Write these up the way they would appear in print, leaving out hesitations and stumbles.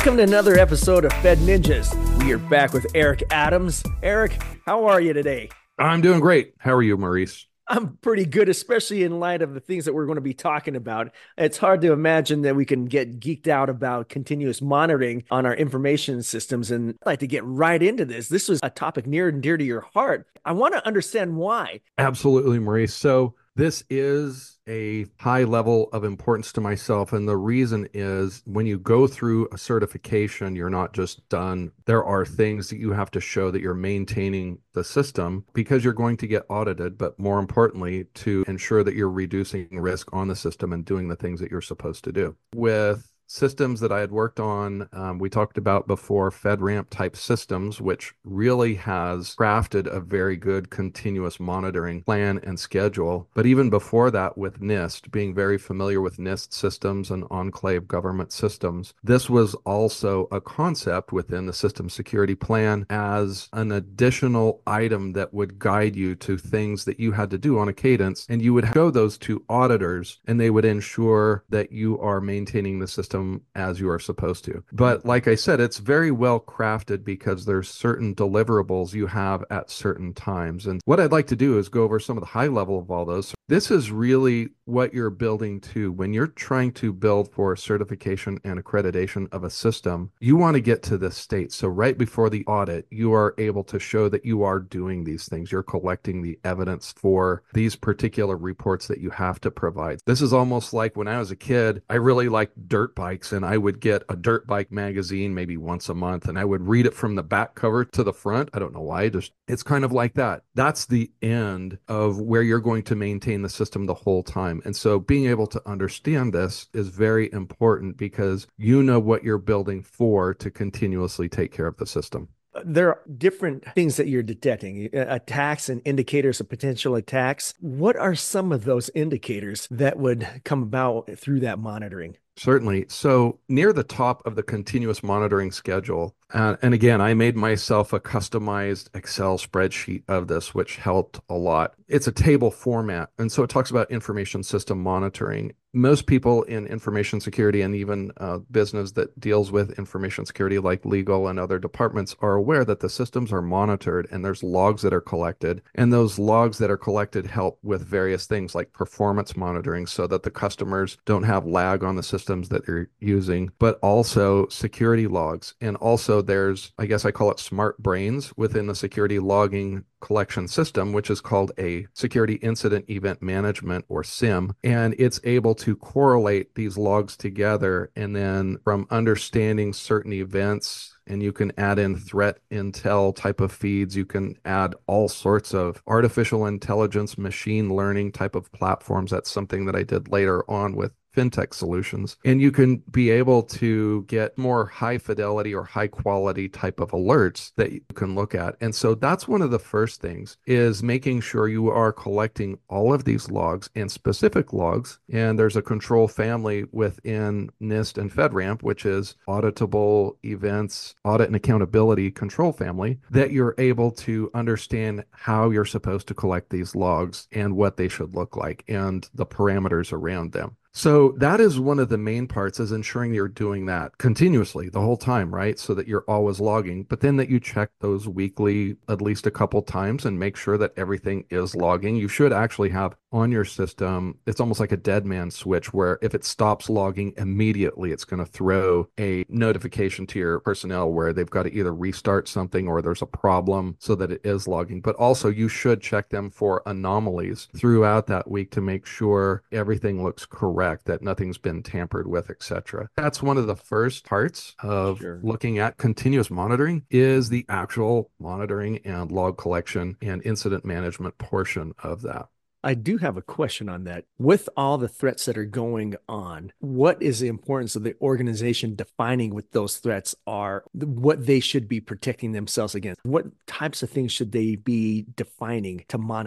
Welcome to another episode of Fed Ninjas. We are back with Eric Adams. Eric, how are you today? I'm doing great. How are you, Maurice? I'm pretty good, especially in light of the things that we're going to be talking about. It's hard to imagine that we can get geeked out about continuous monitoring on our information systems. And I'd like to get right into this. This was a topic near and dear to your heart. I want to understand why. Absolutely, Maurice. So this is a high level of importance to myself. And the reason is when you go through a certification, you're not just done. There are things that you have to show that you're maintaining the system because you're going to get audited, but more importantly, to ensure that you're reducing risk on the system and doing the things that you're supposed to do. With systems that I had worked on, we talked about before FedRAMP type systems, which really has crafted a very good continuous monitoring plan and schedule. But even before that, with NIST, being very familiar with NIST systems and enclave government systems, this was also a concept within the system security plan as an additional item that would guide you to things that you had to do on a cadence. And you would show those to auditors, and they would ensure that you are maintaining the system as you are supposed to. But like I said, it's very well crafted because there's certain deliverables you have at certain times. And what I'd like to do is go over some of the high level of all those. This is really what you're building to. When you're trying to build for certification and accreditation of a system, you want to get to this state. So right before the audit, you are able to show that you are doing these things. You're collecting the evidence for these particular reports that you have to provide. This is almost like when I was a kid, I really liked dirt bikes, and I would get a dirt bike magazine maybe once a month, and I would read it from the back cover to the front. I don't know why, just it's kind of like that. That's the end of where you're going to maintain the system the whole time. And so being able to understand this is very important because you know what you're building for to continuously take care of the system. There are different things that you're detecting, attacks and indicators of potential attacks. What are some of those indicators that would come about through that monitoring? Certainly. So near the top of the continuous monitoring schedule, and again, I made myself a customized Excel spreadsheet of this, which helped a lot. It's a table format. And so it talks about information system monitoring. Most people in information security and even business that deals with information security, like legal and other departments, are aware that the systems are monitored and there's logs that are collected. And those logs that are collected help with various things like performance monitoring so that the customers don't have lag on the systems that they're using, but also security logs. And also there's, I guess I call it smart brains within the security logging collection system, which is called a security incident event management, or SIM. And it's able to correlate these logs together. And then from understanding certain events, and you can add in threat intel type of feeds. You can add all sorts of artificial intelligence, machine learning type of platforms. That's something that I did later on with fintech solutions. And you can be able to get more high fidelity or high quality type of alerts that you can look at. And so that's one of the first things, is making sure you are collecting all of these logs and specific logs. And there's a control family within NIST and FedRAMP, which is auditable events, audit and accountability control family, that you're able to understand how you're supposed to collect these logs and what they should look like and the parameters around them. So that is one of the main parts, is ensuring you're doing that continuously the whole time, right? So that you're always logging, but then that you check those weekly at least a couple times and make sure that everything is logging. You should actually have on your system, it's almost like a dead man switch, where if it stops logging immediately, it's going to throw a notification to your personnel where they've got to either restart something or there's a problem so that it is logging. But also you should check them for anomalies throughout that week to make sure everything looks correct, that nothing's been tampered with, etc. That's one of the first parts of Sure. looking at continuous monitoring, is the actual monitoring and log collection and incident management portion of that. I do have a question on that. With all the threats that are going on, what is the importance of the organization defining what those threats are, what they should be protecting themselves against? What types of things should they be defining to monitor?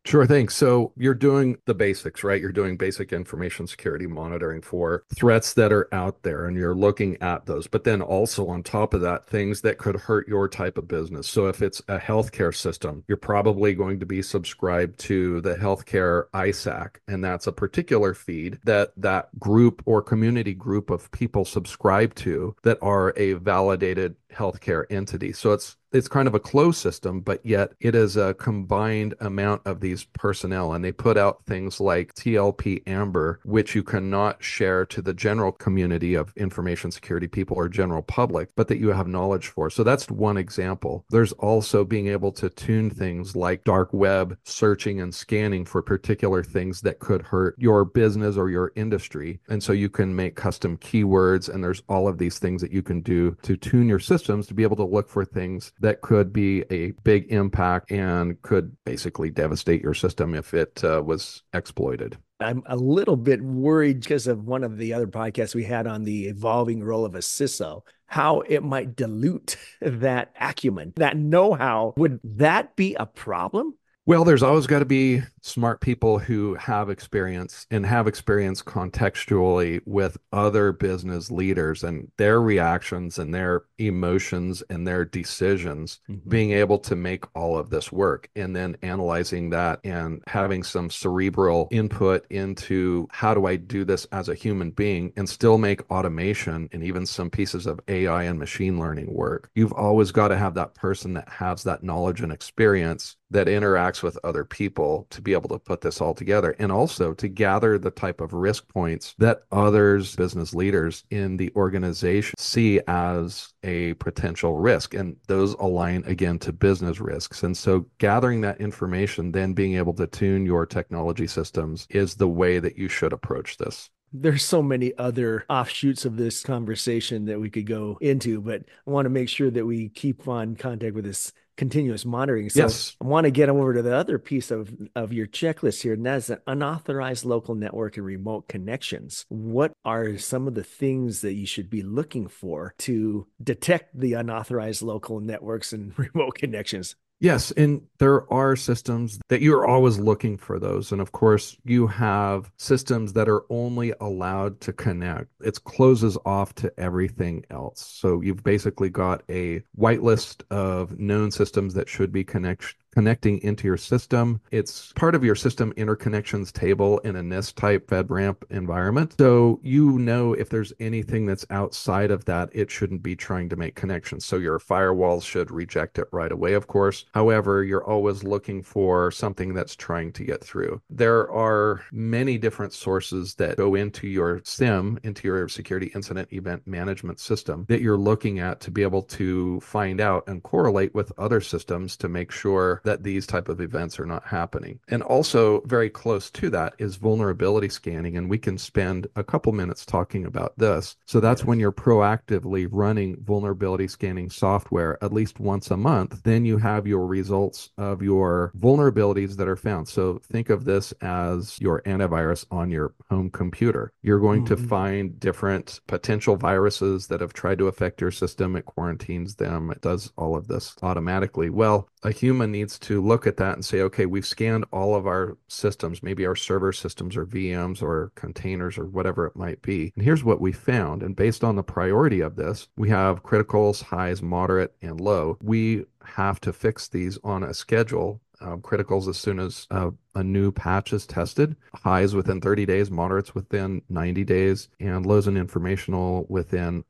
Sure thing. So you're doing the basics, right? You're doing basic information security monitoring for threats that are out there, and you're looking at those. But then also on top of that, things that could hurt your type of business. So if it's a healthcare system, you're probably going to be subscribed to the healthcare ISAC, and that's a particular feed that that group or community group of people subscribe to that are a validated healthcare entity. So it's kind of a closed system, but yet it is a combined amount of these personnel. And they put out things like TLP Amber, which you cannot share to the general community of information security people or general public, but that you have knowledge for. So that's one example. There's also being able to tune things like dark web searching and scanning for particular things that could hurt your business or your industry. And so you can make custom keywords, and there's all of these things that you can do to tune your systems to be able to look for things that could be a big impact and could basically devastate your system if it was exploited. I'm a little bit worried because of one of the other podcasts we had on the evolving role of a CISO, how it might dilute that acumen, that know-how. Would that be a problem? Well, there's always got to be smart people who have experience and have experience contextually with other business leaders and their reactions and their emotions and their decisions, being able to make all of this work and then analyzing that and having some cerebral input into how do I do this as a human being and still make automation and even some pieces of AI and machine learning work. You've always got to have that person that has that knowledge and experience that interacts with other people to be able to put this all together, and also to gather the type of risk points that others, business leaders in the organization, see as a potential risk. And those align again to business risks. And so gathering that information, then being able to tune your technology systems is the way that you should approach this. There's so many other offshoots of this conversation that we could go into, but I want to make sure that we keep on contact with this continuous monitoring. So Yes. I want to get over to the other piece of your checklist here, and that's an unauthorized local network and remote connections. What are some of the things that you should be looking for to detect the unauthorized local networks and remote connections? Yes, and there are systems that you're always looking for those. And of course, you have systems that are only allowed to connect. It closes off to everything else. So you've basically got a whitelist of known systems that should be connecting into your system. It's part of your system interconnections table in a NIST type FedRAMP environment. So you know if there's anything that's outside of that, it shouldn't be trying to make connections. So your firewalls should reject it right away, of course. However, you're always looking for something that's trying to get through. There are many different sources that go into your SIEM, into your security incident event management system, that you're looking at to be able to find out and correlate with other systems to make sure that these type of events are not happening. And also very close to that is vulnerability scanning. And we can spend a couple minutes talking about this. So that's when you're proactively running vulnerability scanning software at least once a month. Then you have your results of your vulnerabilities that are found. So think of this as your antivirus on your home computer. You're going to find different potential viruses that have tried to affect your system. It quarantines them. It does all of this automatically. Well, a human needs to look at that and say, okay, we've scanned all of our systems, maybe our server systems or VMs or containers or whatever it might be. And here's what we found. And based on the priority of this, we have criticals, highs, moderate, and low. We have to fix these on a schedule. Criticals as soon as a new patch is tested, highs within 30 days, moderates within 90 days, and lows and informational within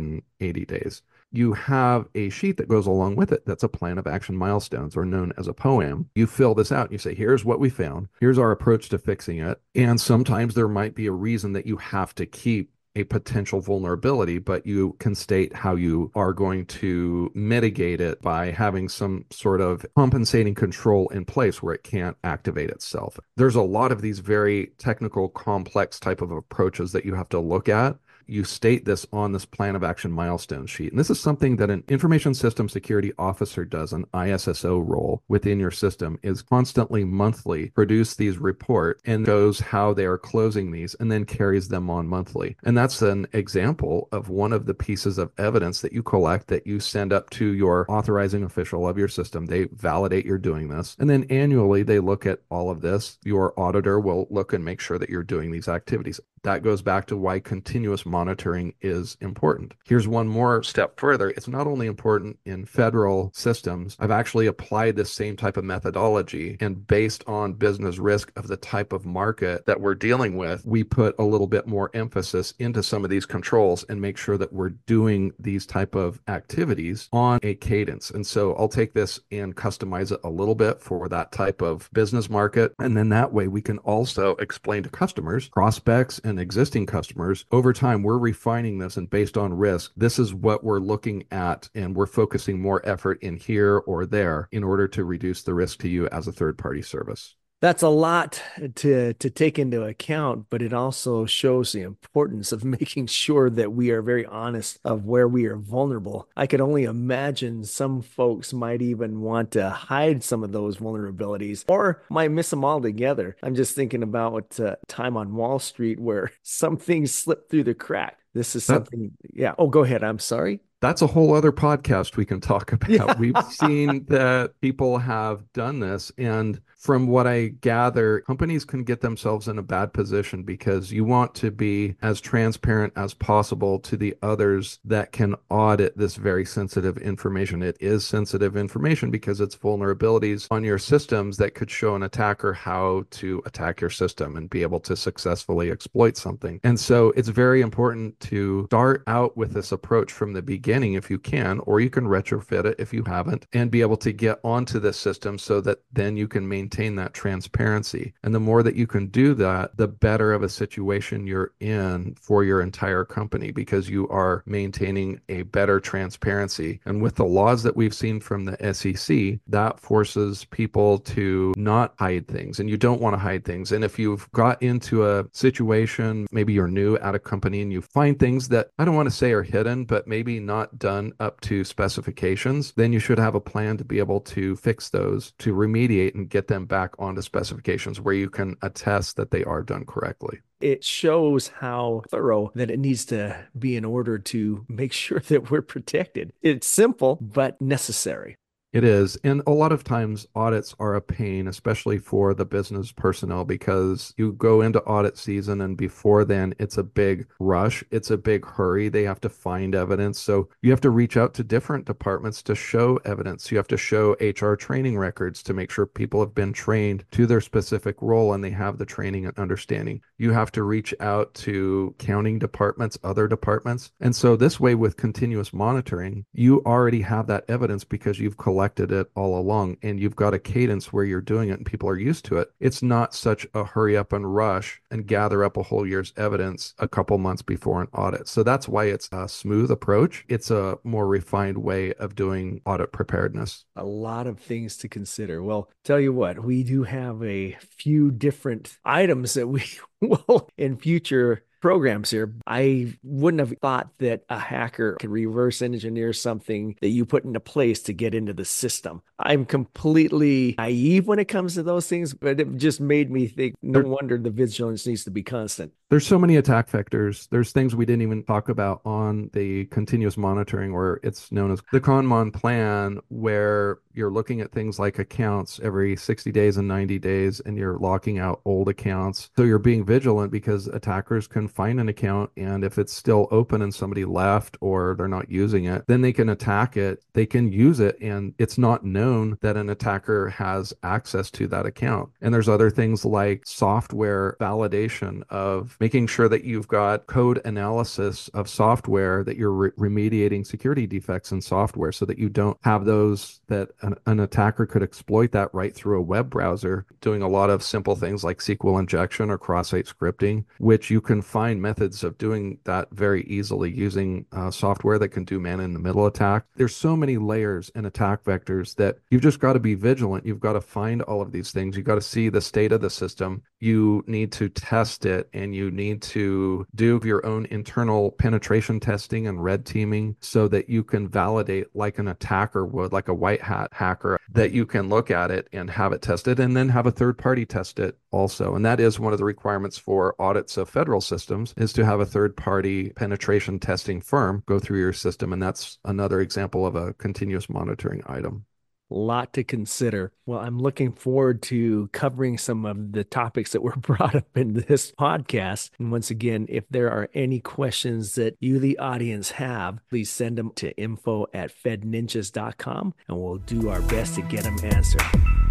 180 days. You have a sheet that goes along with it that's a plan of action milestones, or known as a POAM. You fill this out and you say, here's what we found, here's our approach to fixing it. And sometimes there might be a reason that you have to keep a potential vulnerability, but you can state how you are going to mitigate it by having some sort of compensating control in place where it can't activate itself. There's a lot of these very technical, complex type of approaches that you have to look at. you state this on this plan of action milestone sheet. And this is something that an information system security officer does, an ISSO role within your system, is constantly monthly produce these reports and shows how they are closing these and then carries them on monthly. And that's an example of one of the pieces of evidence that you collect that you send up to your authorizing official of your system. They validate you're doing this. And then annually, they look at all of this. Your auditor will look and make sure that you're doing these activities. That goes back to why continuous monitoring is important. Here's one more step further. It's not only important in federal systems. I've actually applied this same type of methodology, and based on business risk of the type of market that we're dealing with, we put a little bit more emphasis into some of these controls and make sure that we're doing these type of activities on a cadence. And so I'll take this and customize it a little bit for that type of business market. And then that way we can also explain to customers, prospects, and existing customers, over time, we're refining this, and based on risk, this is what we're looking at, and we're focusing more effort in here or there in order to reduce the risk to you as a third-party service. That's a lot to take into account, but it also shows the importance of making sure that we are very honest of where we are vulnerable. I could only imagine some folks might even want to hide some of those vulnerabilities or might miss them altogether. I'm just thinking about time on Wall Street where some things slipped through the crack. This is something, yeah. Oh, go ahead. I'm sorry. That's a whole other podcast we can talk about. Yeah. We've seen that people have done this. And from what I gather, companies can get themselves in a bad position because you want to be as transparent as possible to the others that can audit this very sensitive information. It is sensitive information because it's vulnerabilities on your systems that could show an attacker how to attack your system and be able to successfully exploit something. And so it's very important to start out with this approach from the beginning if you can, or you can retrofit it if you haven't, and be able to get onto this system so that then you can maintain that transparency. And the more that you can do that, the better of a situation you're in for your entire company, because you are maintaining a better transparency. And with the laws that we've seen from the SEC, that forces people to not hide things, and you don't want to hide things. And if you've got into a situation, maybe you're new at a company and you find things that I don't want to say are hidden, but maybe not done up to specifications, then you should have a plan to be able to fix those, to remediate and get them back onto specifications where you can attest that they are done correctly. It shows how thorough that it needs to be in order to make sure that we're protected. It's simple, but necessary. It is. And a lot of times audits are a pain, especially for the business personnel, because you go into audit season and before then it's a big rush. It's a big hurry. They have to find evidence. So you have to reach out to different departments to show evidence. You have to show HR training records to make sure people have been trained to their specific role and they have the training and understanding. You have to reach out to accounting departments, other departments. And so this way, with continuous monitoring, you already have that evidence because you've collected it all along, and you've got a cadence where you're doing it and people are used to it. It's not such a hurry up and rush and gather up a whole year's evidence a couple months before an audit. So that's why it's a smooth approach. It's a more refined way of doing audit preparedness. A lot of things to consider. Well, tell you what, we do have a few different items that we will in future programs here. I wouldn't have thought that a hacker could reverse engineer something that you put into place to get into the system. I'm completely naive when it comes to those things, but it just made me think, no wonder the vigilance needs to be constant. There's so many attack vectors. There's things we didn't even talk about on the continuous monitoring, or it's known as the Conmon plan, where you're looking at things like accounts every 60 days and 90 days, and you're locking out old accounts. So you're being vigilant because attackers can find an account, and if it's still open and somebody left or they're not using it, then they can attack it. They can use it, and it's not known that an attacker has access to that account. And there's other things like software validation, of making sure that you've got code analysis of software, that you're remediating security defects in software so that you don't have those, that an attacker could exploit that right through a web browser, doing a lot of simple things like SQL injection or cross-site scripting, which you can find methods of doing that very easily using software that can do man-in-the-middle attack. There's so many layers and attack vectors that you've just got to be vigilant. You've got to find all of these things. You've got to see the state of the system. you need to test it and you need to do your own internal penetration testing and red teaming so that you can validate like an attacker would, like a white hat hacker, that you can look at it and have it tested and then have a third party test it also. And that is one of the requirements for audits of federal systems, is to have a third party penetration testing firm go through your system. And that's another example of a continuous monitoring item. Lot to consider. Well, I'm looking forward to covering some of the topics that were brought up in this podcast. And once again, if there are any questions that you, the audience, have, please send them to info@fedninjas.com and we'll do our best to get them answered.